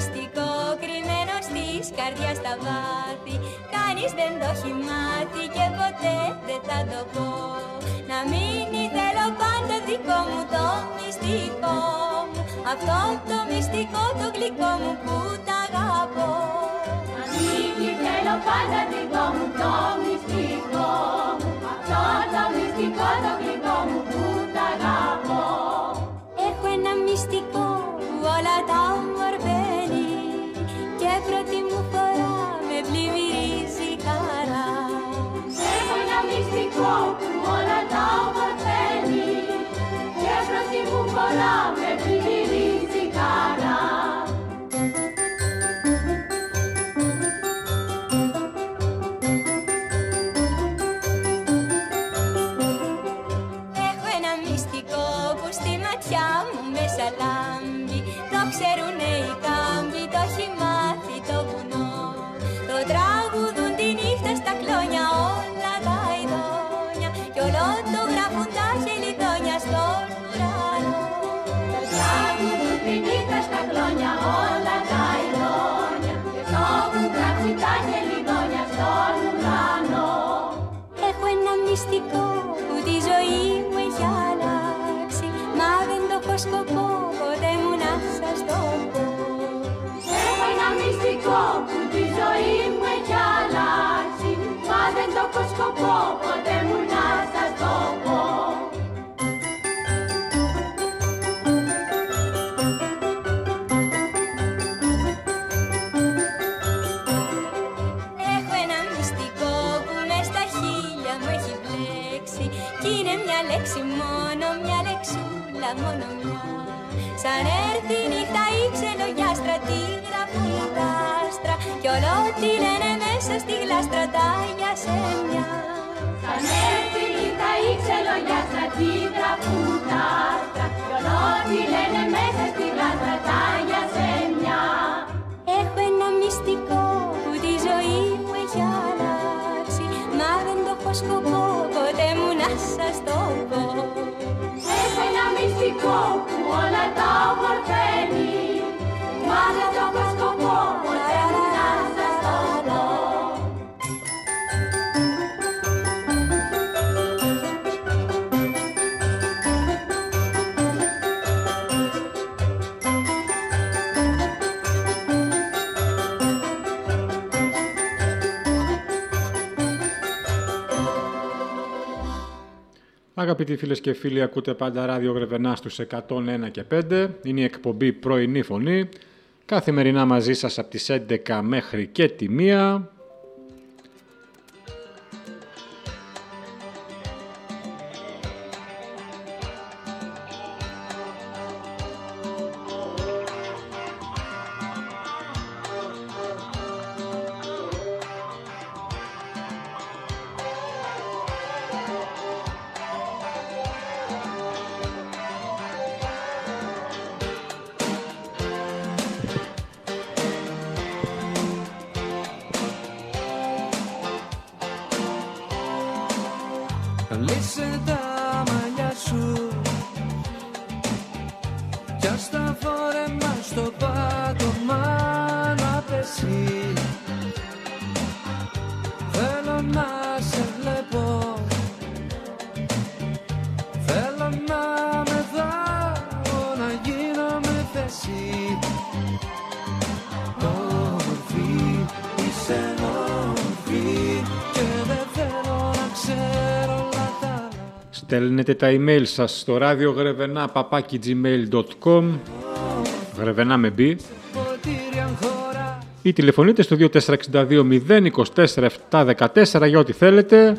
μυστικό κρυμμένο στις καρδιάς τα βάθη. Κανείς δεν το έχει μάθει και ποτέ δεν θα το πω. Να μείνει θέλω πάντα δικό μου το μυστικό μου. Αυτό το μυστικό το γλυκό μου που τ' αγαπώ. Να μείνει θέλω πάντα δικό μου το μυστικό μου. Αυτό το μυστικό το γλυκό μου που τ' αγαπώ. Έχω ένα μυστικό που όλα τα ομορφαίνει και πρώτη μου φορά με πλημμυρίζει χαρά. Έχω ένα μυστικό που όλα τα ομορφαίνει και πρώτη μου φορά με πλημμυρίζει χαρά. Έχω ένα μυστικό που στη ματιά μου μέσα λάμπει. Το ξέρουνε οι κάμποι, το έχει μάθει το βουνό. Το τραγουδούν τη νύχτα στα κλόνια όλα τα ειδόνια κι όλο το γράφουν τα χελιδόνια στον ουρανό. Το τραγουδούν τη νύχτα στα κλόνια όλα τα ειδόνια και το έχουν γράψει τα χελιδόνια στον ουρανό. Έχω ένα μυστικό που τη ζωή μου έχει αλλάξει, μα δεν το έχω σκοπό ποτέ μου να σας το πω. Έχω ένα μυστικό που τη ζωή μου έχει αλλάξει, μα δεν το έχω σκοπό ποτέ μου να σας το πω. Έχω ένα μυστικό που μες στα χείλια μου έχει μπλέξει κι είναι μια λέξη μόνο, μια λεξούλα μόνο μια. Σαν έρθει η νύχτα η ξελογιάστρα τη γράφουν τα άστρα κι όλο τι λένε μέσα στη γλάστρα τα γιασέμια. Σαν έρθει η νύχτα η ξελογιάστρα τη γράφουν τα άστρα κι όλο τι λένε μέσα στη γλάστρα τα γιασέμια. Έχω ένα μυστικό που τη ζωή μου έχει αλλάξει, μα δεν το έχω σκοπό ποτέ μου να σας το πω. Έχω ένα μυστικό που όλα τα ομορφαίνει, μα δεν το έχω σκοπό ποτέ μου να σας το πω. Αγαπητοί φίλες και φίλοι, ακούτε πάντα ράδιο Γρεβενά στους 101 και 5. Είναι η εκπομπή Πρωινή Φωνή. Καθημερινά μαζί σας από τις 11 μέχρι και τη 1. Λύσε τα μαλλιά σου κι ας τα φόρεμα στο πάτωμα να πέσει. Θέλω να σε βλέπω, θέλω να με δω, να γίνω με θέση. Όμορφη, είσαι όμορφη και δεν θέλω να ξέρω. Στέλνετε τα email σας στο radiogrevena@gmail.com, Γρεβενά με B, ή τηλεφωνείτε στο 2462 024 714 για ό,τι θέλετε.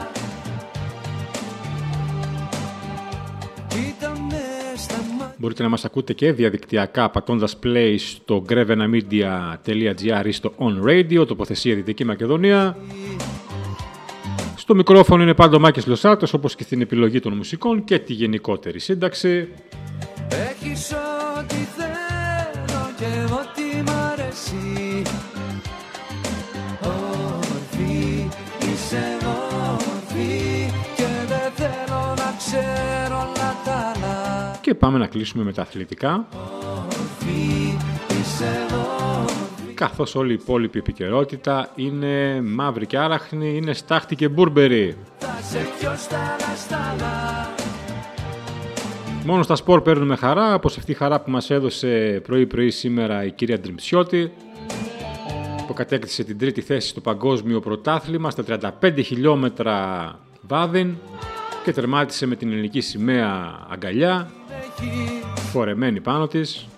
Μπορείτε να μας ακούτε και διαδικτυακά πατώντας play στο grevenamedia.gr ή στο On Radio, τοποθεσία Δυτική Μακεδονία. Στο μικρόφωνο είναι πάντα ο Μάκης Λοσάτος, όπως και στην επιλογή των μουσικών και τη γενικότερη σύνταξη. Έχεις ό,τι θέλω και ό,τι μ' αρέσει. Όμορφη, είσαι όμορφη και δεν θέλω να ξέρω όλα τα άλλα. Και πάμε να κλείσουμε με τα αθλητικά. Όμορφη, είσαι όμορφη. καθώς όλη η υπόλοιπη επικαιρότητα είναι μαύρη και άραχνη, είναι στάχτη και μπούρμπερι. Μόνο στα σπορ παίρνουμε χαρά, όπως αυτή η χαρά που μας έδωσε πρωί-πρωί σήμερα η κυρία Ντριμψιώτη, που κατέκτησε την τρίτη θέση στο παγκόσμιο πρωτάθλημα στα 35 χιλιόμετρα βάδιν και τερμάτισε με την ελληνική σημαία αγκαλιά, φορεμένη πάνω της.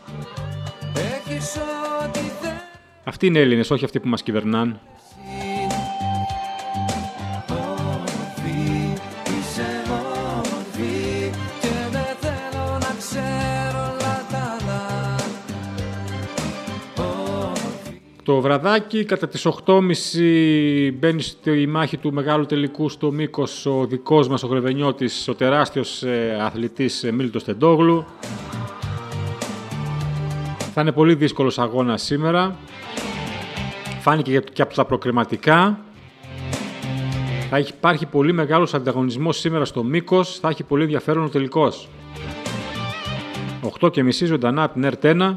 Αυτοί είναι Έλληνες, όχι αυτοί που μας κυβερνάν. Το βραδάκι κατά τις 8.30 μπαίνει στη μάχη του μεγάλου τελικού στο Μύκος ο δικός μας ο Γρεβενιώτης, ο τεράστιος αθλητής Μίλτος Τεντόγλου. Θα είναι πολύ δύσκολος αγώνας σήμερα. Φάνηκε και από τα προκριματικά. Θα υπάρχει πολύ μεγάλος ανταγωνισμός σήμερα στο Μύκος. Θα έχει πολύ ενδιαφέρον ο τελικός. 8.30 ζωντανά την ΕΡΤ1.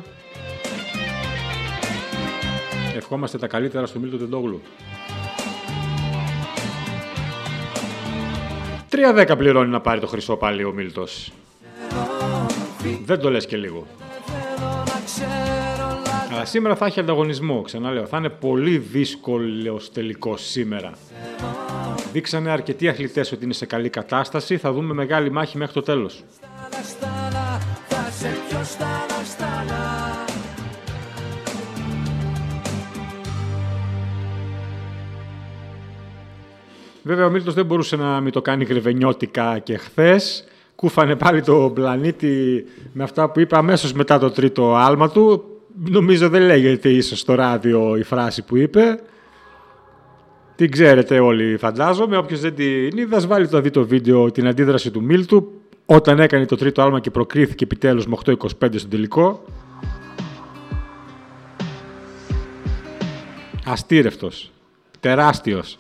Ευχόμαστε τα καλύτερα στο Μίλτο Τεντόγλου. 3-10 πληρώνει να πάρει το χρυσό πάλι ο Μίλτος. Δεν το λες και λίγο. Αλλά σήμερα θα έχει ανταγωνισμό, ξαναλέω. Θα είναι πολύ δύσκολος τελικός σήμερα. Δείξανε αρκετοί αθλητές ότι είναι σε καλή κατάσταση. Θα δούμε μεγάλη μάχη μέχρι το τέλος. Βέβαια ο Μίλτος δεν μπορούσε να μην το κάνει γρεβενιώτικα και χθες. Κούφανε πάλι το πλανήτη με αυτά που είπε αμέσως μετά το τρίτο άλμα του. Νομίζω δεν λέγεται ίσως στο ράδιο η φράση που είπε. Την ξέρετε όλοι φαντάζομαι. Όποιος δεν την είδε, ας βάλει το δει το βίντεο, την αντίδραση του Μίλτου όταν έκανε το τρίτο άλμα και προκρίθηκε επιτέλους με 8-25 στον τελικό. Αστήρευτος. Τεράστιος.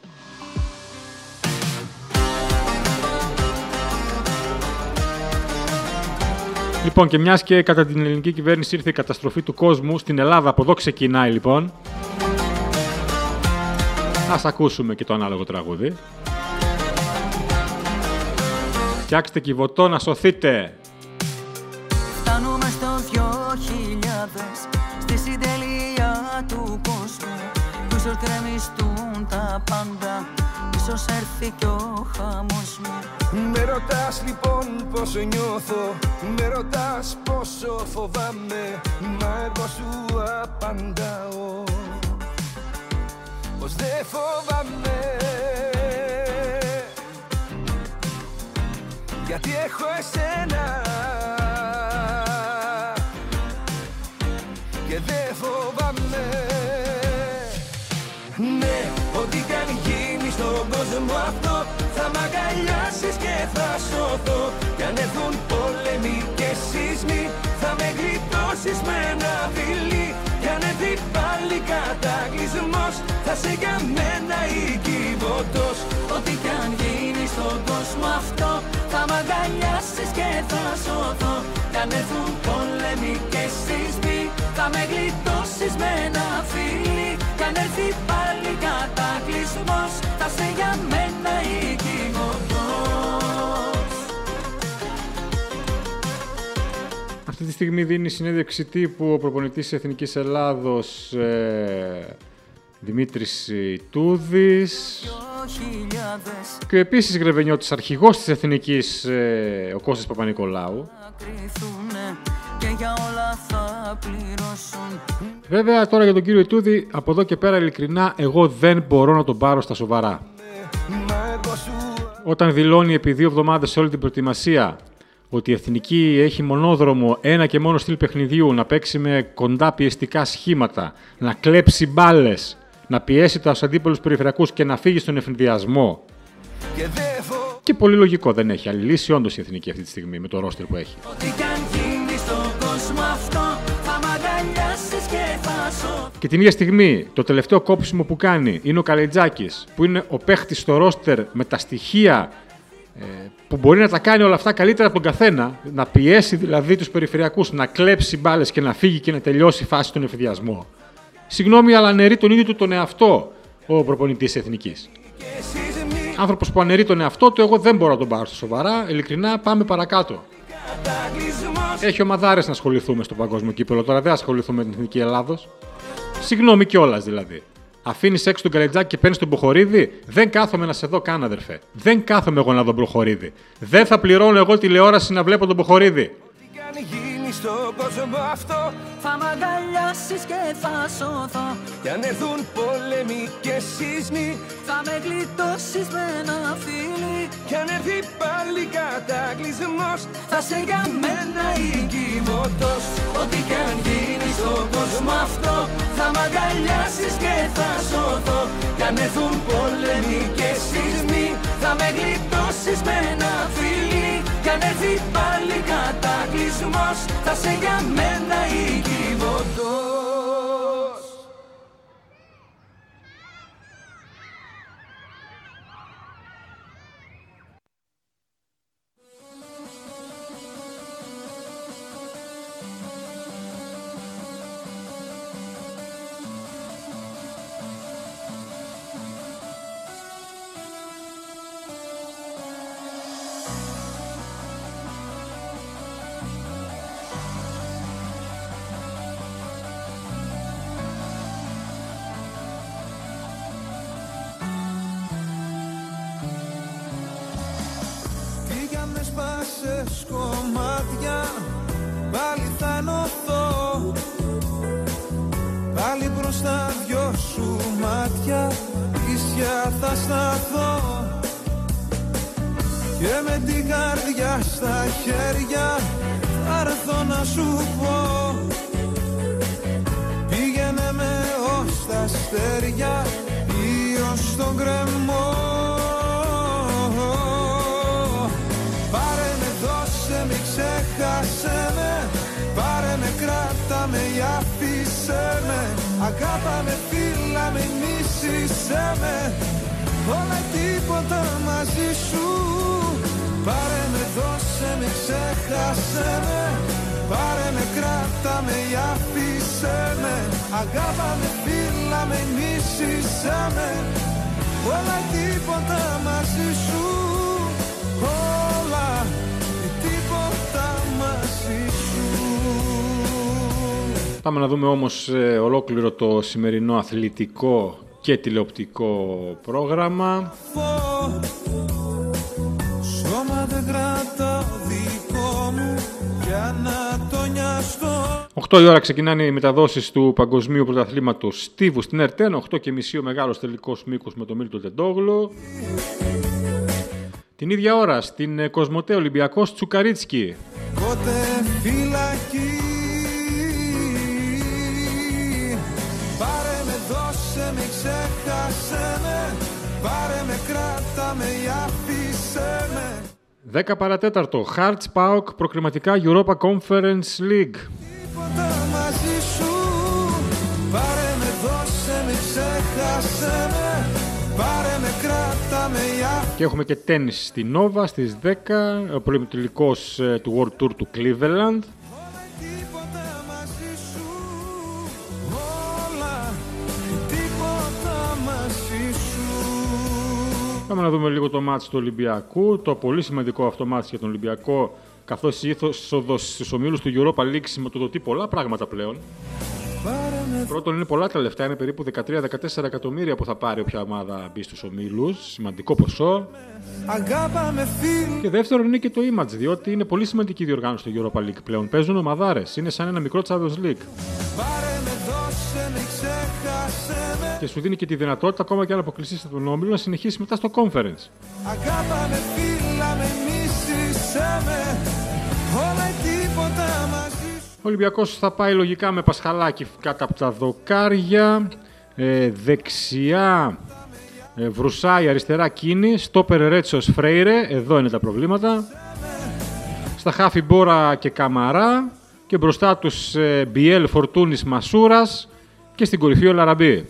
Λοιπόν, και μιας και κατά την ελληνική κυβέρνηση ήρθε η καταστροφή του κόσμου, στην Ελλάδα από εδώ ξεκινάει λοιπόν. Ας ακούσουμε και το ανάλογο τραγούδι. Φτιάξτε κυβωτό να σωθείτε. Φτάνουμε στο 2000, στη συντελεία του κόσμου, που ίσως γκρεμιστούν τα πάντα, ίσως έρθει κι ο χαμός μου. Με ρωτάς λοιπόν πόσο νιώθω, με ρωτάς πόσο φοβάμαι, μα εγώ σου απαντάω πως δεν φοβάμαι, γιατί έχω εσένα και δεν φοβάμαι. Ναι, ό,τι κι αν γίνει στον κόσμο αυτό, θα μ' αγκαλιάσεις και θα σωθώ. Κι αν έρθουν πόλεμοι και σεισμοί, θα με γλιτώσεις με ένα φιλί. Κι αν έρθει πάλι κατακλυσμός, θα σε για μένα η κυβωτός. Ό,τι κι αν γίνει στον κόσμο αυτό, θα μ' αγκαλιάσεις και θα σωθώ. Κι αν έρθουν πόλεμοι και σεισμοί, θα με γλιτώσεις με ένα φιλί. Κι αν έρθει πάλι κατακλυσμός, θα σε για μένα η κυβωτός. Αυτή τη στιγμή δίνει συνέντευξη τύπου ο προπονητής της Εθνικής Ελλάδος Δημήτρης Ιτούδης και επίσης Γρεβενιώτης, αρχηγός της Εθνικής ο Κώστας Παπα-Νικολάου. Βέβαια τώρα για τον κύριο Ιτούδη, από εδώ και πέρα ειλικρινά εγώ δεν μπορώ να τον πάρω στα σοβαρά. Όταν δηλώνει επί 2 εβδομάδες σε όλη την προετοιμασία ότι η Εθνική έχει μονόδρομο ένα και μόνο στυλ παιχνιδιού, να παίξει με κοντά πιεστικά σχήματα, να κλέψει μπάλες, να πιέσει τους αντίπαλους περιφερειακούς και να φύγει στον ευνηδιασμό. Και πολύ λογικό, δεν έχει άλλη λύση όντως η Εθνική αυτή τη στιγμή με το ρόστερ που έχει. Και την ίδια στιγμή το τελευταίο κόψιμο που κάνει είναι ο Καλετζάκης, που είναι ο παίχτης στο ρόστερ με τα στοιχεία που μπορεί να τα κάνει όλα αυτά καλύτερα από τον καθένα, να πιέσει δηλαδή τους περιφερειακούς, να κλέψει μπάλες και να φύγει και να τελειώσει η φάση στον ευνηδιασμό. Συγγνώμη, αλλά αναιρεί τον ίδιο του τον εαυτό ο προπονητής Εθνικής. Άνθρωπος που αναιρεί τον εαυτό του, εγώ δεν μπορώ να τον πάρω στα σοβαρά. Ειλικρινά, πάμε παρακάτω. Έχει ομαδάρες να ασχοληθούμε στο παγκόσμιο κύπελλο. Τώρα δεν ασχοληθούμε με την Εθνική Ελλάδος. Συγγνώμη κιόλας δηλαδή. Αφήνεις έξω τον Καλετζάκη και παίρνεις τον Προχωρίδη. Δεν κάθομαι να σε δω καν, αδερφέ. Δεν κάθομαι εγώ να δω Προχωρίδη. Δεν θα πληρώνω εγώ τηλεόραση να βλέπω τον Προχωρίδη. Στον κόσμο αυτό θα μ' αγκαλιάσεις και θα σωθώ. Κι αν έρθουν πόλεμοι και σεισμοί θα με γλιτώσεις με ένα φίλι. Κι αν έρθει πάλι κατακλυσμός θα σε για μένα οικειβωτός. Ό,τι κι αν γίνει στον κόσμο αυτό θα μ' αγκαλιάσεις και θα σωθώ. Κι αν έρθουν πόλεμοι και σεισμοί θα με γλιτώσεις με ένα φίλι. Κι αν έρθει πάλι κατακλυσμός θα σε για μένα οικειβωτός. Σπάσες κομμάτια, πάλι θα ενωθώ. Πάλι μπροστά δυο σου μάτια, ίσια θα σταθώ. Και με την καρδιά στα χέρια θα έρθω να σου πω. Πήγαινε με ως τα αστέρια ή ως τον κρεμό. Μην ξέχασε με, πάρε με, κράτα με ή αφήσε με. Αγάπα με, φίλα με, μίσησε με. Όλα τίποτα μαζί σου. Πάρε με, δώσε με, ξέχασε με. Πάρε με, κράτα με ή αφήσε με. Αγάπα με, φίλα με, μίσησε με. Όλα τίποτα μαζί σου. Όλα Πάμε να δούμε όμως ολόκληρο το σημερινό αθλητικό και τηλεοπτικό πρόγραμμα. 8 η ώρα ξεκινάνε οι μεταδόσεις του Παγκοσμίου Πρωταθλήματος Στίβου στην ΕΡΤ1. 8:30 ο μεγάλος τελικός μήκος με τον Μίλτο Τεντόγλου. Την ίδια ώρα στην Κοσμοτέ Ολυμπιακός Τσουκαρίτσκι. Πάρε με, δώσε με, ξέχασε με. Πάρε με, κράτα με ή αφήσε με. 10 παρατέταρτο, Hearts PAOK προκριματικά Europa Conference League. Τίποτα μαζί σου. Πάρε με, δώσε με, ξέχασε με. Πάρε με, κράτα με ή αφήσε. Και έχουμε και τένις στη Nova στις 10, ο προημιτελικός του World Tour του Cleveland. Πάμε να δούμε λίγο το μάτς του Ολυμπιακού, το πολύ σημαντικό αυτό μάτς για τον Ολυμπιακό, καθώς η είσοδος στους ομίλους του Europa League σηματοδοτεί πολλά πράγματα πλέον. Πρώτον, είναι πολλά τα λεφτά, είναι περίπου 13-14 εκατομμύρια που θα πάρει όποια ομάδα μπει στους ομίλους, σημαντικό ποσό. Και δεύτερον, είναι και το image, διότι είναι πολύ σημαντική η διοργάνωση του Europa League πλέον. Παίζουν ομαδάρες, είναι σαν ένα μικρό Champions League. Και σου δίνει και τη δυνατότητα, ακόμα και αν αποκλειστείς από τον όμιλο, να συνεχίσεις μετά στο conference. Ο Ολυμπιακός θα πάει λογικά με Πασχαλάκη κάτω από τα δοκάρια. Δεξιά Βρουσάη, αριστερά Κίνη. Στόπερ Ρέτσος Φρέιρε. Εδώ είναι τα προβλήματα. Στα χάφη Μπόρα και Καμαρά. Και μπροστά τους Μπιέλ, Φορτούνης, Μασούρας. Και στην κορυφή ο Λαραμπή.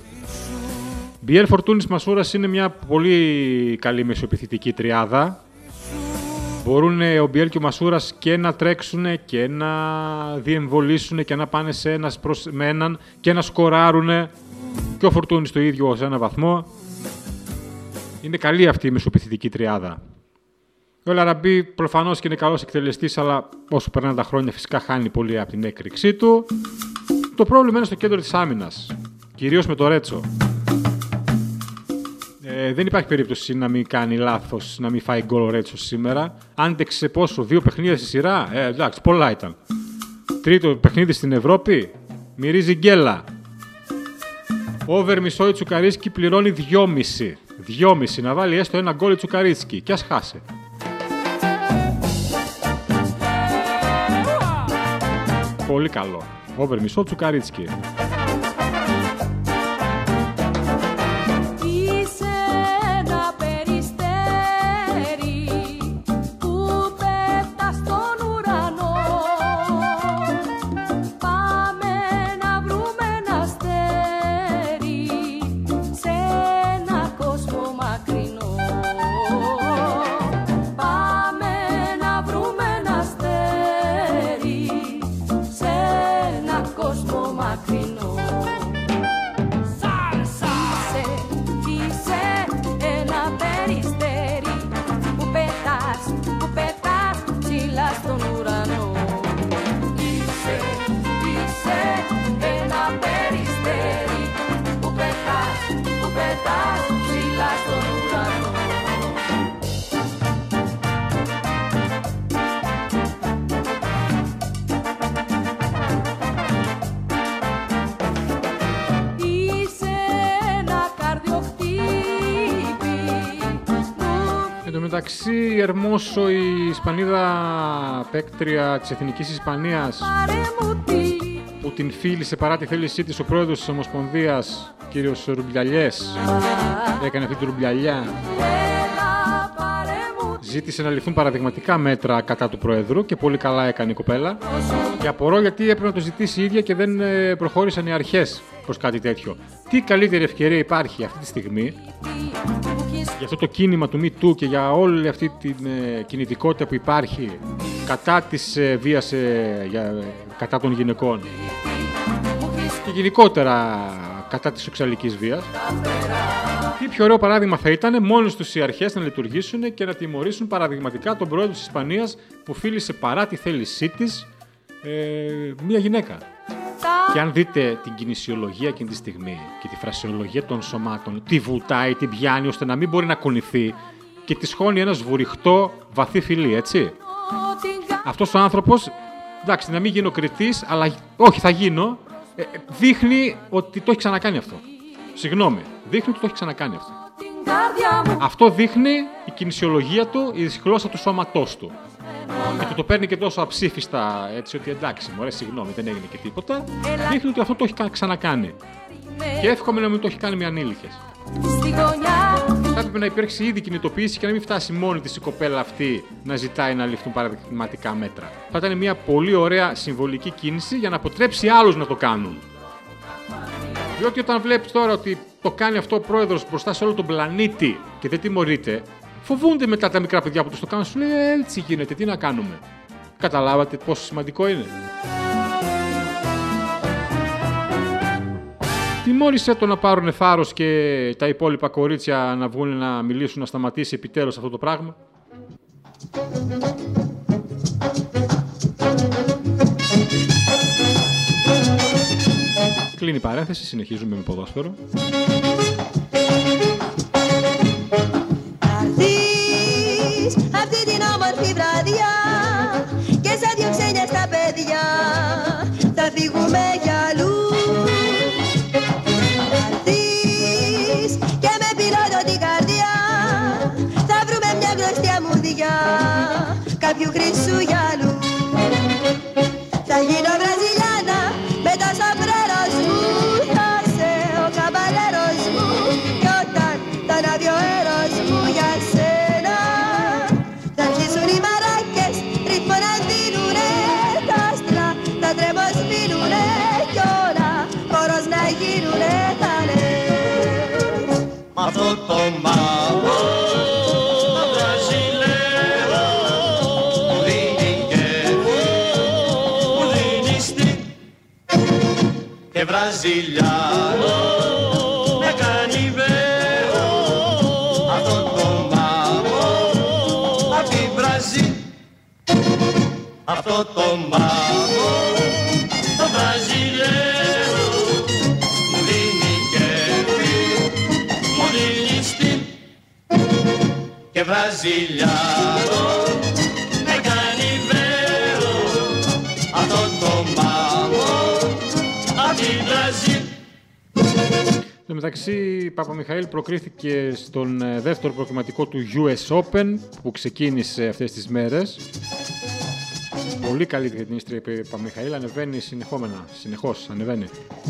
Μπιέλ, Φορτούνης, Μασούρας είναι μια πολύ καλή μεσοεπιθετική τριάδα. Μπορούν ο Μπιέλ και ο Μασούρας και να τρέξουν και να διεμβολήσουν και να πάνε σε ένας προς με έναν και να σκοράρουν. Και ο Φορτούνης το ίδιο σε ένα βαθμό. Είναι καλή αυτή η μεσοπιθητική τριάδα. Ο Λαραμπή προφανώς και είναι καλός εκτελεστής, αλλά όσο περνάνε τα χρόνια φυσικά χάνει πολύ από την έκρηξή του. Το πρόβλημα είναι στο κέντρο της άμυνας, κυρίως με το Ρέτσο. Δεν υπάρχει περίπτωση να μην κάνει λάθος, να μην φάει γκολ ο Ρέτσος σήμερα. Άντεξε σε πόσο, 2 παιχνίδια στη σειρά. Εντάξει, πολλά ήταν. Τρίτο παιχνίδι στην Ευρώπη, μυρίζει γκέλα. Over μισό η Τσουκαρίσκη πληρώνει 2,5. 2,5 να βάλει έστω ένα γκολ η Τσουκαρίσκη και ας χάσει. Πολύ καλό. Over μισό Τσουκαρίσκη. Εντάξει, η Ερμόσο, η Ισπανίδα παίκτρια της Εθνικής Ισπανίας, που την φίλησε παρά τη θέλησή της ο πρόεδρος της Ομοσπονδίας, κύριος Ρουμπιαλιές, έκανε αυτή τη ρουμπιαλιά. Ζήτησε να ληφθούν παραδειγματικά μέτρα κατά του πρόεδρου και πολύ καλά έκανε η κοπέλα. Και απορώ γιατί έπρεπε να το ζητήσει η ίδια και δεν προχώρησαν οι αρχές προς κάτι τέτοιο. Τι καλύτερη ευκαιρία υπάρχει αυτή τη στιγμή για αυτό το κίνημα του Me Too και για όλη αυτή την κινητικότητα που υπάρχει κατά της βίας κατά των γυναικών και γενικότερα κατά της σεξουαλικής βίας. Τι πιο ωραίο παράδειγμα θα ήταν μόνος τους οι αρχές να λειτουργήσουν και να τιμωρήσουν παραδειγματικά τον πρόεδρο της Ισπανίας που φίλησε παρά τη θέλησή της μία γυναίκα. Και αν δείτε την κινησιολογία εκείνη τη στιγμή και τη φρασιολογία των σωμάτων, τη βουτάει, την πιάνει ώστε να μην μπορεί να κουνηθεί και τη σχώνει ένα σβουριχτό βαθύ φιλί, έτσι. Αυτός ο άνθρωπος, εντάξει, να μην γίνω κριτής, αλλά όχι θα γίνω, δείχνει ότι το έχει ξανακάνει αυτό. Συγγνώμη, δείχνει ότι το έχει ξανακάνει αυτό. Αυτό δείχνει η κινησιολογία του, η γλώσσα του σώματός του. Και το παίρνει και τόσο αψήφιστα, έτσι ότι εντάξει, μωρέ, συγγνώμη, δεν έγινε και τίποτα. Δείχνει ότι αυτό το έχει ξανακάνει. Και εύχομαι να μην το έχει κάνει με ανήλικες. Θα έπρεπε να υπάρξει ήδη κινητοποίηση και να μην φτάσει μόνη της η κοπέλα αυτή να ζητάει να ληφθούν παραδειγματικά μέτρα. Θα ήταν μια πολύ ωραία συμβολική κίνηση για να αποτρέψει άλλους να το κάνουν. Διότι όταν βλέπεις τώρα ότι το κάνει αυτό ο πρόεδρος μπροστά σε όλο τον πλανήτη και δεν τιμωρείται, φοβούνται μετά τα μικρά παιδιά που τους το κάνουν. Σου λέει έτσι γίνεται, τι να κάνουμε. Καταλάβατε πόσο σημαντικό είναι. Τιμώρησε το να πάρουν θάρρος και τα υπόλοιπα κορίτσια να βγουν να μιλήσουν, να σταματήσει επιτέλους αυτό το πράγμα. Κλείνει η παρένθεση, συνεχίζουμε με ποδόσφαιρο. Αυτή την όμορφη βραδιά και σαν δυο ξένια στα παιδιά θα φύγουμε κι αλλού. Αρθείς και με πιλότο την καρδιά θα βρούμε μια γνωστή αμμουδιά κάποιου χρυσού γυαλού. Θα γίνω Βραζιλιάνα με τα σαμπρέρος μου, θα σε ο καμπαλέρος μου κι όταν θα ανάβει ο έρος μου για σένα θα αρχίσουν οι μαράκες ρυθμό να δίνουνε, τα άστρα θα τρεμοσβήνουνε κι όλα χορός να γίνουνε, θα λες αυτό το μαύρο βραζιλέρο βραζιλιάνο με κάνει βέο αυτό το μάμο απ' τη Βραζίλ. Αυτό το μάμο το βραζιλιάνο μου δίνει κέφι, μου δίνει στυλ και βραζιλιάνο με κάνει βέο αυτό το μάμο απ' τη Βραζίλ. Στο μεταξύ, Παπαμιχαήλ προκρίθηκε στον δεύτερο προκριματικό του US Open που ξεκίνησε αυτές τις μέρες. Πολύ καλή για την Ίστρια Παπαμιχαήλ, ανεβαίνει συνεχώς ανεβαίνει.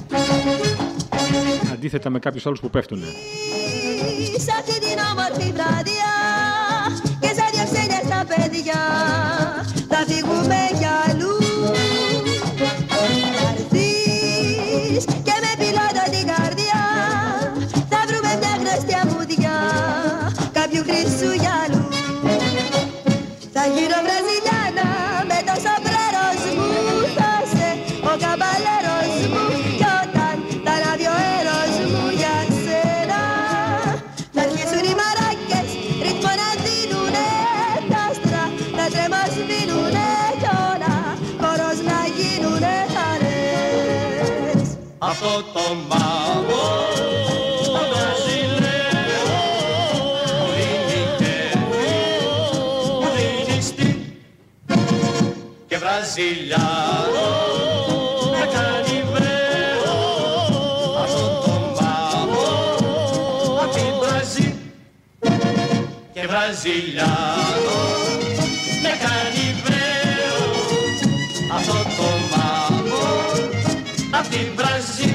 Αντίθετα με κάποιους άλλους που πέφτουνε. Σε αυτή την όμορφη βράδια και σαν δυο ξένες τα παιδιά θα φύγουμε για αλλού. Θα έρθεις και με πιλότο την καρδιά θα βρούμε μια γνωστιά μουδιά κάποιου χρυσού γυαλού. Θα γύρω βραζιλιάνα με το σομπρέρος μου θα σε ο καμπαλέρος μου κι όταν θα ανάβει ο αέρος μου για σένα θα αρχίσουν οι μαράκες ρυθμό να δίνουνε τα άστρα τα τρέμα σβήνουνε κι όλα χορός να γίνουνε χαρές. Αυτό το μάμο το βραζιλιάνο μου δίνει κέφι, μου δίνει στυλ και βραζιλιάνο με κάνει βέο αυτό το μάμο απ' τη Βραζίλ. Και βραζιλιάνο με κάνει βέο αυτό το μάμο απ' τη Βραζίλ.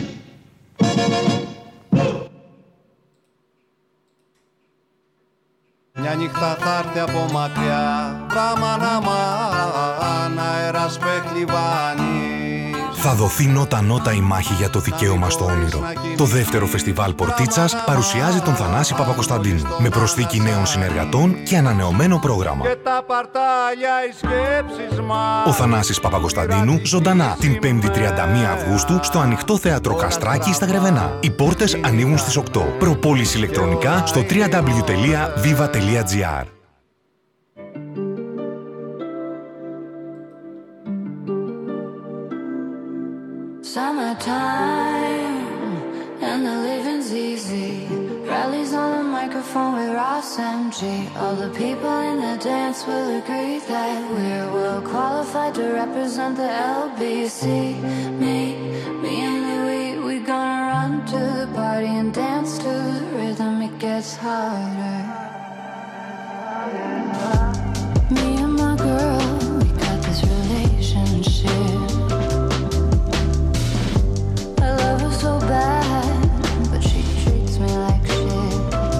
Μια νύχτα θα έρθει από μακριά, πραμαναμάν, αέρας πεχλιβάνης. Θα δοθεί νότα-νότα η μάχη για το δικαίωμα στο όνειρο. Το δεύτερο φεστιβάλ Πορτίτσας παρουσιάζει τον Θανάση Παπακοσταντίνου με προσθήκη νέων συνεργατών και ανανεωμένο πρόγραμμα. Και τα παρτάλια οι σκέψεις μας. Ο Θανάσης Παπακοσταντίνου ζωντανά την 5η 31 Αυγούστου στο Ανοιχτό Θέατρο Καστράκι στα Γρεβενά. Οι πόρτες ανοίγουν στις 8. Προπόληση ηλεκτρονικά στο www.viva.gr. Summertime and the living's easy. Rallies on the microphone with Ross MG. All the people in the dance will agree that we're well qualified to represent the LBC. Me and Louis, we gonna run to the party and dance to the rhythm. It gets harder. Me and my girl, we got this relationship. So bad, but she treats me like shit.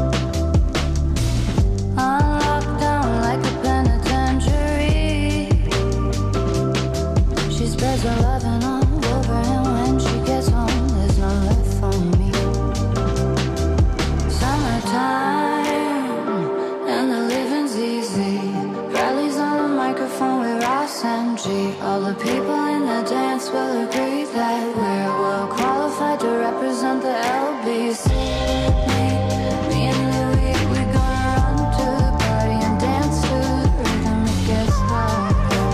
I'm locked down like a penitentiary. She spreads her loving all over, and when she gets home, there's none left for me. Summertime, and the living's easy. Rallies on the microphone with Ross MG. All the people in the dance will agree that we're well qualified to represent the LBC. Me and Louis, we gonna run to the party and dance to the rhythm. It gets harder.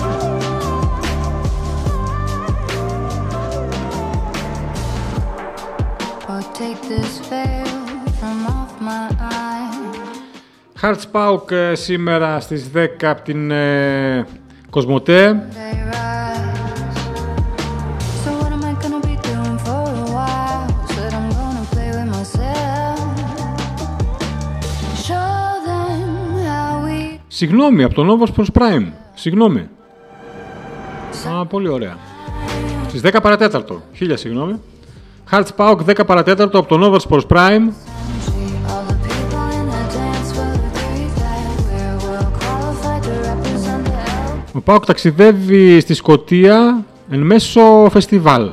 Oh, take this veil from off my eyes. Hearts Pauk σήμερα στις 10 από την Κοσμοτέ. Συγγνώμη, από τον Novos προς Prime. Συγγνώμη. Πολύ ωραία. Στις 10 παρατέταρτο. 1000 συγγνώμη. Hearts Pauk 10 παρατέταρτο από τον Novos προς Prime. Ο Πάοκ ταξιδεύει στη Σκωτία εν μέσω φεστιβάλ.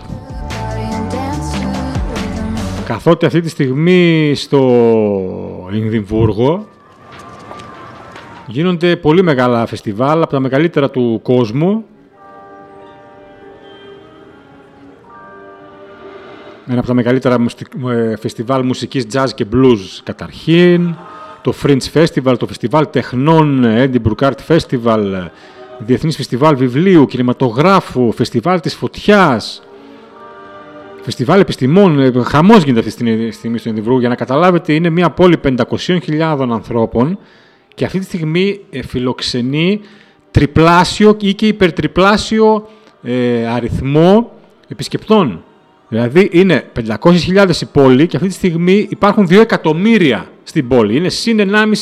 Καθότι αυτή τη στιγμή στο Εδιμβούργο γίνονται πολύ μεγάλα φεστιβάλ, από τα μεγαλύτερα του κόσμου. Ένα από τα μεγαλύτερα φεστιβάλ μουσικής jazz και blues καταρχήν. Το Fringe Festival, το φεστιβάλ τεχνών, Edinburgh Art Festival, Διεθνής Φεστιβάλ Βιβλίου, Κινηματογράφου, Φεστιβάλ της Φωτιάς, Φεστιβάλ Επιστημών. Χαμός γίνεται αυτή τη στιγμή στο Εδιμβούργο. Για να καταλάβετε, είναι μια πόλη 500.000 ανθρώπων και αυτή τη στιγμή φιλοξενεί τριπλάσιο ή και υπερτριπλάσιο αριθμό επισκεπτών. Δηλαδή είναι 500.000 η πόλη και αυτή τη στιγμή υπάρχουν 2 εκατομμύρια στην πόλη. Είναι συν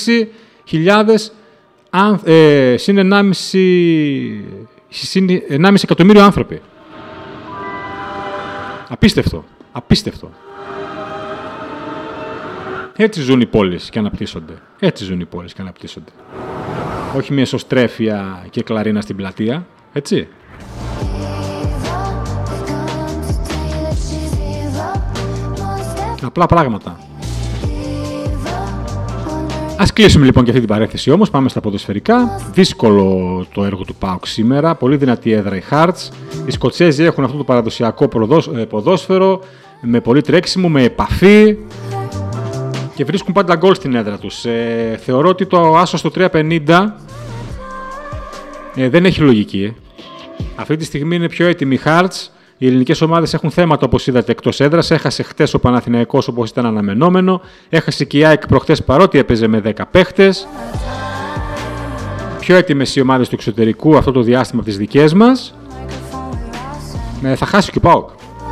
1,5 εκατομμύριο άνθρωποι. Απίστευτο. Απίστευτο. Έτσι ζουν οι πόλεις και αναπτύσσονται. Έτσι ζουν οι πόλεις και αναπτύσσονται. Όχι με εσωστρέφεια και κλαρίνα στην πλατεία. Έτσι. Απλά πράγματα. Ας κλείσουμε λοιπόν και αυτή την παρέθεση όμως. Πάμε στα ποδοσφαιρικά. Δύσκολο το έργο του ΠΑΟΚ σήμερα. Πολύ δυνατή έδρα οι Hearts. Οι Σκοτσέζοι έχουν αυτό το παραδοσιακό ποδόσφαιρο με πολύ τρέξιμο, με επαφή και βρίσκουν πάντα γκολ στην έδρα τους. Θεωρώ ότι το άσο στο 3.50 δεν έχει λογική. Αυτή τη στιγμή είναι πιο έτοιμοι οι Hearts. Οι ελληνικές ομάδες έχουν θέματα, όπως είδατε, εκτός έδρας. Έχασε χτες ο Παναθηναϊκός, όπως ήταν αναμενόμενο. Έχασε και η ΑΕΚ προχτές, παρότι έπαιζε με 10 παίχτες. Πιο έτοιμες οι ομάδες του εξωτερικού αυτό το διάστημα από τις δικές μας. Θα χάσει και ο ΠΑΟΚ.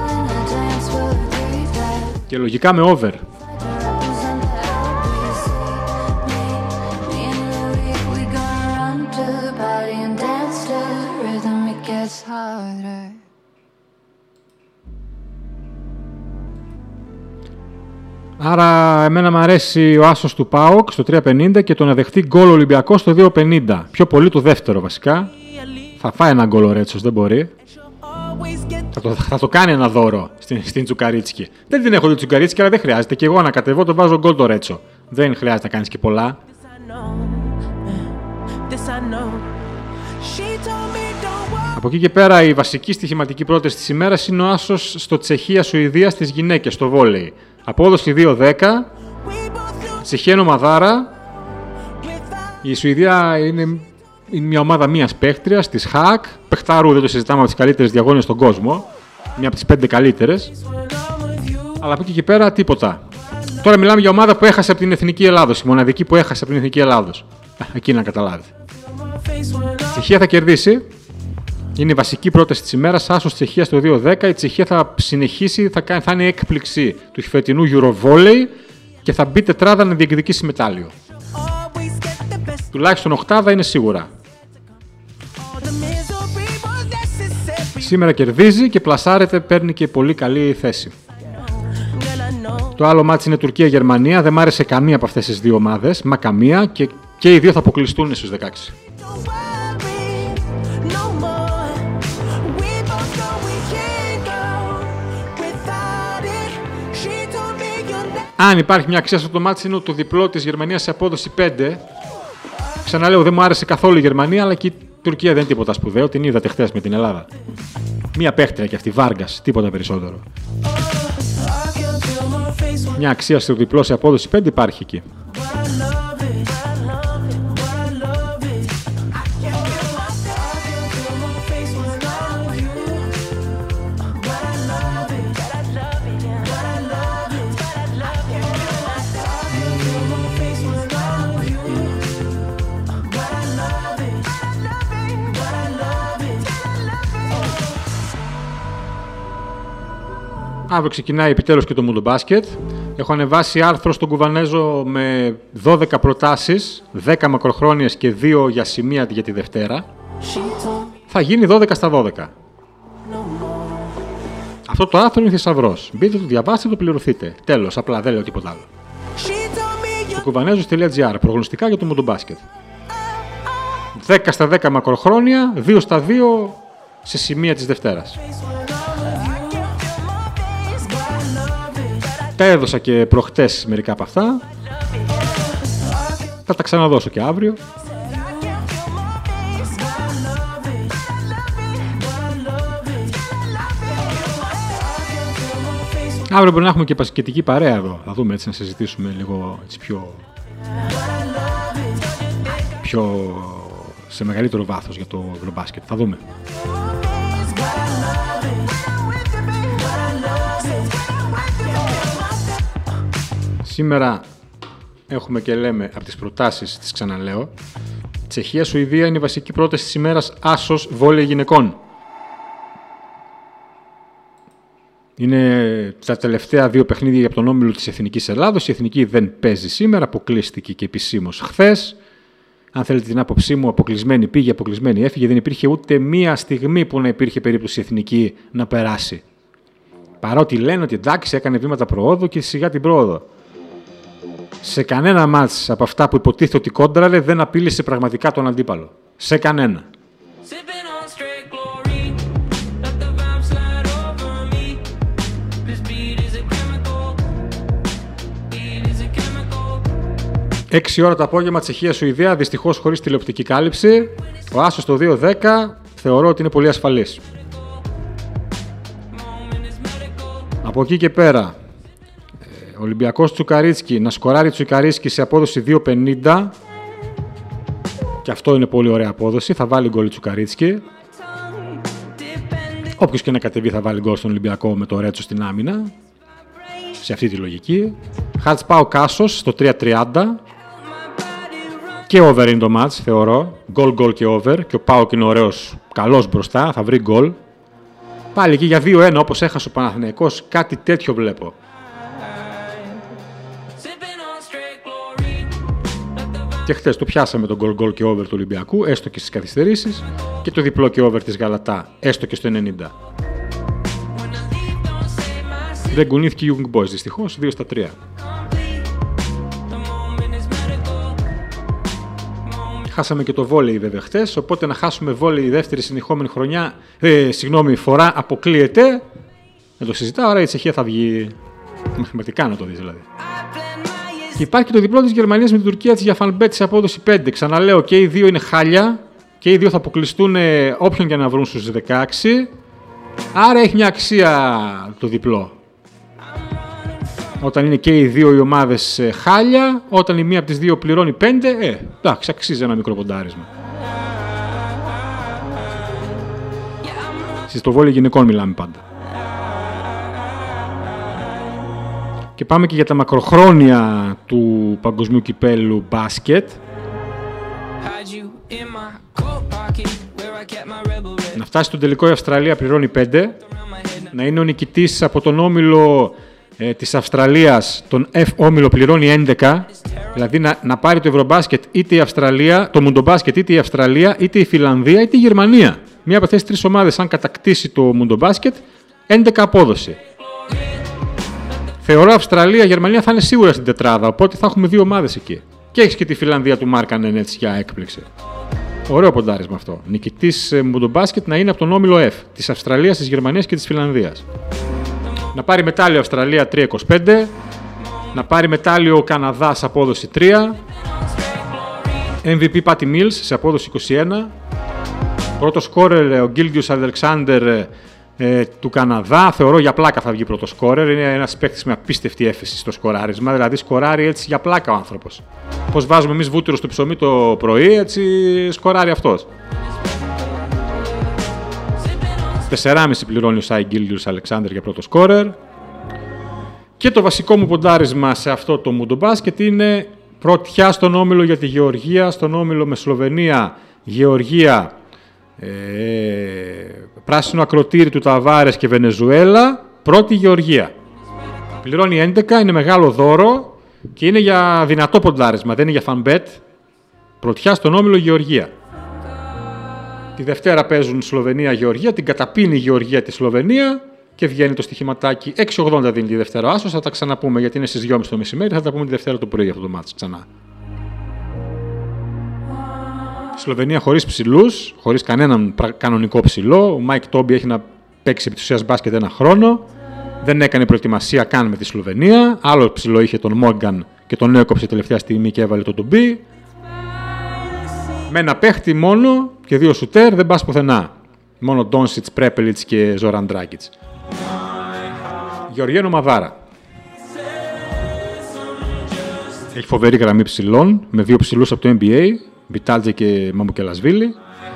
Και λογικά με over. Άρα εμένα μου αρέσει ο άσος του ΠΑΟΚ στο 3.50 και το να δεχτεί γκολ Ολυμπιακό στο 2.50. Πιο πολύ το δεύτερο βασικά. Θα φάει ένα γκολ ο Ρέτσος, δεν μπορεί. Θα το κάνει ένα δώρο στην Τσουκαρίτσκι. Δεν την έχω τη Τσουκαρίτσκι, αλλά δεν χρειάζεται. Και εγώ να κατεβώ το βάζω γκολ το Ρέτσο. Δεν χρειάζεται να κάνεις και πολλά. Από εκεί και πέρα η βασική στοιχηματική πρόταση της ημέρας είναι ο άσος στο Τσεχία-Σουηδία στις γυναίκες, στο βόλεϊ. Απόδοση 2-10. Τσεχία ομαδάρα. Η Σουηδία είναι μια ομάδα μίας παίχτριας, της ΧΑΚ. Παιχτάρου, δεν το συζητάμε, από τις καλύτερες διαγώνιες στον κόσμο. Μια από τις 5 καλύτερες. Αλλά από εκεί και πέρα τίποτα. Τώρα μιλάμε για ομάδα που έχασε από την Εθνική Ελλάδος. Η μοναδική που έχασε από την Εθνική Ελλάδος. Εκεί να καταλάβετε. Η Τσεχία θα κερδίσει. Είναι η βασική πρόταση της ημέρας. Άσος Τσεχία στο 2-10. Η Τσεχία θα συνεχίσει, θα είναι έκπληξη του φετινού Eurovolley και θα μπει τετράδα να διεκδικήσει μετάλλιο. Τουλάχιστον οκτάδα είναι σίγουρα. Σήμερα κερδίζει και πλασάρεται, παίρνει και πολύ καλή θέση. Το άλλο μάτς είναι Τουρκία-Γερμανία. Δεν μ' άρεσε καμία από αυτές τις δύο ομάδες. Μα καμία, και οι δύο θα αποκλειστούν στους 16. Αν υπάρχει μια αξία στο το μάτς είναι το διπλό της Γερμανίας σε απόδοση 5. Ξαναλέω, δεν μου άρεσε καθόλου η Γερμανία, αλλά και η Τουρκία δεν είναι τίποτα σπουδαίο. Την είδατε χθες με την Ελλάδα. Μία παίχτρια και αυτή, Βάργας, τίποτα περισσότερο. Μια αξία στο διπλό σε απόδοση 5 υπάρχει εκεί. Αύριο ξεκινάει επιτέλους και το Μουντομπάσκετ. Έχω ανεβάσει άρθρο στον Κουβανέζο με 12 προτάσεις, 10 μακροχρόνιες και 2 για σημεία για τη Δευτέρα. Θα γίνει 12 στα 12. Αυτό το άρθρο είναι θησαυρός. Μπείτε, το διαβάστε, το πληρωθείτε. Τέλος, απλά δεν λέω τίποτα άλλο. Το Κουβανέζος.gr, προγνωστικά για το Μουντομπάσκετ. 10 στα 10 μακροχρόνια, 2 στα 2 σε σημεία της Δευτέρας. Τα έδωσα και προχτές μερικά από αυτά. Θα τα ξαναδώσω και αύριο. Αύριο μπορεί να έχουμε και πασχετική παρέα εδώ. Θα δούμε έτσι, να συζητήσουμε λίγο έτσι πιο σε μεγαλύτερο βάθος για το Ευρωμπάσκετ. Θα δούμε. Σήμερα έχουμε και λέμε από τις προτάσεις, τις ξαναλέω. Τσεχία-Σουηδία είναι η βασική πρόταση της ημέρας. Άσος βόλεϊ γυναικών. Είναι τα τελευταία 2 παιχνίδια από τον όμιλο της Εθνικής Ελλάδος. Η Εθνική δεν παίζει σήμερα, αποκλείστηκε και επισήμως χθες. Αν θέλετε την άποψή μου, αποκλεισμένη πήγε, αποκλεισμένη έφυγε. Δεν υπήρχε ούτε μία στιγμή που να υπήρχε περίπτωση η Εθνική να περάσει. Παρότι λένε ότι εντάξει, έκανε βήματα προόδου και σιγά την πρόοδο. Σε κανένα μάτς από αυτά που υποτίθεται ότι κόντραρε δεν απείλησε πραγματικά τον αντίπαλο. Σε κανένα. Έξι ώρα το απόγευμα, Τσεχία-Σουηδία, δυστυχώς χωρίς τηλεοπτική κάλυψη. Ο Άσος το 2-10 θεωρώ ότι είναι πολύ ασφαλής. Από εκεί και πέρα, Ολυμπιακός Τσουκαρίτσκι, να σκοράρει Τσουκαρίτσκι σε απόδοση 2.50. Και αυτό είναι πολύ ωραία απόδοση. Θα βάλει γκολ Τσουκαρίτσκι. Όποιος και να κατεβεί θα βάλει γκολ στον Ολυμπιακό με το Ρέτσο στην άμυνα. Σε αυτή τη λογική. Χατς Πάο Κάσος στο 3.30. Και over είναι το μάτς, θεωρώ. Γκολ και over. Και ο Πάοκ είναι ωραίος, καλός μπροστά, θα βρει γκολ. Πάλι εκεί για 2-1, όπως έχασε ο Παναθηναϊκός, κάτι τέτοιο βλέπω. Και χθες το πιάσαμε τον γκολ και over του Ολυμπιακού, έστω και στις καθυστερήσεις. Και το διπλό και over της Γαλατά, έστω και στο 90. Δεν κουνήθηκε η Young Boys, δυστυχώς, 2-3. Χάσαμε και το βόλεϊ βέβαια χτες, οπότε να χάσουμε βόλεϊ δεύτερη συνεχόμενη φορά αποκλείεται. Δεν το συζητάω, άρα η Τσεχία θα βγει μαθηματικά να το δεις δηλαδή. Και υπάρχει και το διπλό της Γερμανίας με την Τουρκία της για FanBet σε απόδοση 5. Ξαναλέω, και οι δύο είναι χάλια και οι δύο θα αποκλειστούν όποιον και να βρουν στους 16. Άρα έχει μια αξία το διπλό. Όταν είναι και οι δύο οι ομάδες χάλια, όταν η μία από τις δύο πληρώνει 5, εντάξει, αξίζει ένα μικρό ποντάρισμα. Στο βόλεϊ γυναικών μιλάμε πάντα. Και πάμε και για τα μακροχρόνια του Παγκοσμίου Κυπέλλου μπάσκετ. Να φτάσει στον τελικό η Αυστραλία πληρώνει 5. Να είναι ο νικητής από τον όμιλο της Αυστραλίας, τον F όμιλο πληρώνει 11. Δηλαδή να πάρει το Ευρωμπάσκετ είτε η Αυστραλία, το Μουντομπάσκετ είτε η Αυστραλία, είτε η Φιλανδία, είτε η Γερμανία. Μία από αυτές τις 3 ομάδες, αν κατακτήσει το Μουντομπάσκετ, 11 απόδοση. Θεωρώ Αυστραλία, Γερμανία θα είναι σίγουρα στην τετράδα, οπότε θα έχουμε 2 ομάδες εκεί. Και έχεις και τη Φιλανδία του Μάρκανεν έτσι για έκπληξη. Ωραίο ποντάρισμα αυτό. Νικητής Μουντομπάσκετ να είναι από τον όμιλο F, της Αυστραλίας, της Γερμανίας και της Φιλανδίας. Να πάρει μετάλλιο Αυστραλία 3.25, να πάρει μετάλλιο Καναδάς απόδοση 3, MVP Patty Mills σε απόδοση 21, πρώτο σκόρερ ο Γκίλγιους Αλεξάνδερ του Καναδά, θεωρώ για πλάκα θα βγει πρώτο σκόρερ, είναι ένας παίκτης με απίστευτη έφεση στο σκοράρισμα, δηλαδή σκοράρει έτσι για πλάκα ο άνθρωπος. Πώς βάζουμε εμείς βούτυρο στο ψωμί το πρωί, έτσι σκοράρει αυτός. 4,5 πληρώνει ο Σάι Γκίλγιους Αλεξάνδερ για πρώτο σκόρερ. Και το βασικό μου ποντάρισμα σε αυτό το Μουντομπάσκετ είναι πρωτιά στον όμιλο για τη Γεωργία, στον όμιλο με Σλοβενία, Γεωργία, πράσινο ακροτήρι του Ταβάρες και Βενεζουέλα, πρώτη Γεωργία. Πληρώνει 11, είναι μεγάλο δώρο και είναι για δυνατό ποντάρισμα, δεν είναι για FanBet. Πρωτιά στον όμιλο Γεωργία. Τη Δευτέρα παίζουν Σλοβενία-Γεωργία, την καταπίνει η Γεωργία τη Σλοβενία και βγαίνει το στοιχηματάκι. 6,80 δίνει τη Δευτέρα άσος, θα τα ξαναπούμε γιατί είναι στις 2.30 το μεσημέρι, θα τα πούμε τη Δευτέρα το πρωί αυτό το μάτς ξανά. Η Σλοβενία χωρίς ψηλούς, χωρίς κανέναν κανονικό ψηλό. Ο Μάικ Τόμπι έχει να παίξει επί της ουσίας μπάσκετ 1 χρόνο. Δεν έκανε προετοιμασία καν με τη Σλοβενία. Άλλο ψηλό είχε τον Μόγκαν και τον έκοψε τελευταία στιγμή και έβαλε τον Τομπί. Με ένα παίχτη μόνο και 2 σουτέρ δεν πας πουθενά. Μόνο Ντόνσιτς, Πρέπελιτς και Ζοραν Ντράγκιτς. Γεωργιένο Μαδάρα. Έχει φοβερή γραμμή ψηλών, με 2 ψηλούς από το NBA, Μπιτάλτζε και Μαμουκελασβίλη.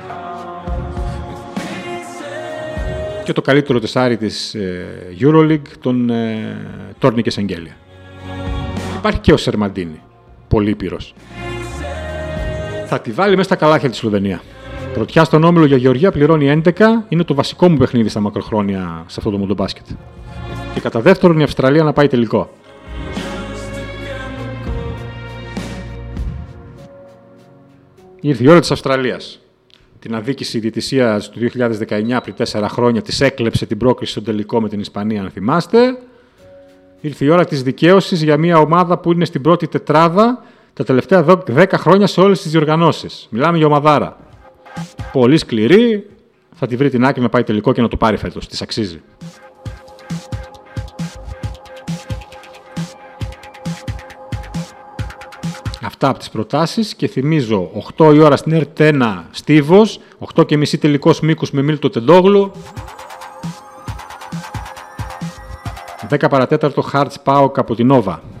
Και το καλύτερο τεσάρι της EuroLeague, τον Τόρνικε Σεγγέλια. Υπάρχει και ο Σερμαντίνη, πολύ πύρος. Θα τη βάλει μέσα στα καλάθια τη Σλοβενία. Πρωτιά στον όμιλο για Γεωργία πληρώνει 11, είναι το βασικό μου παιχνίδι στα μακροχρόνια σε αυτό το μοντομπάσκετ. Και κατά δεύτερον η Αυστραλία να πάει τελικό. Ήρθε η ώρα της Αυστραλίας. Την αδίκηση διαιτησίας του 2019 πριν 4 χρόνια της έκλεψε την πρόκριση στον τελικό με την Ισπανία, αν θυμάστε. Ήρθε η ώρα της δικαίωσης για μια ομάδα που είναι στην πρώτη τετράδα τα τελευταία 10 χρόνια σε όλες τις διοργανώσεις. Μιλάμε για ομαδάρα. Πολύ σκληρή, θα τη βρει την άκρη να πάει τελικό και να το πάρει φέτος. Της αξίζει. Αυτά από τις προτάσεις και θυμίζω 8 η ώρα στην ΕΡΤ1 Στίβος, 8.30 τελικός Μήκους με Μίλτο Τεντόγλου, 10 παρατέταρτο Χάρτς ΠΑΟΚ από την Νόβα.